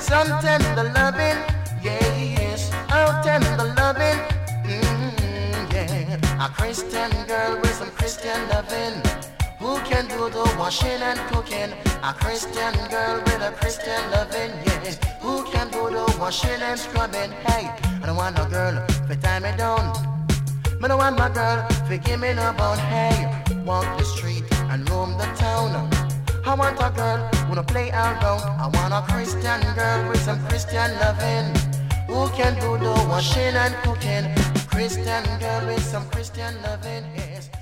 some tender loving, yes, oh tender loving, yeah. A Christian girl with some Christian loving, who can do the washing and cooking. A Christian girl with a Christian loving, yeah. Who can do the washing and scrubbing. Hey, I don't want no girl to tie me down. I don't want my girl to give me no bone. Hey, walk the street and roam the town. I want a girl who don't play around. I want a Christian girl with some Christian loving, who can do the washing and cooking. Christian girl with some Christian loving, yes.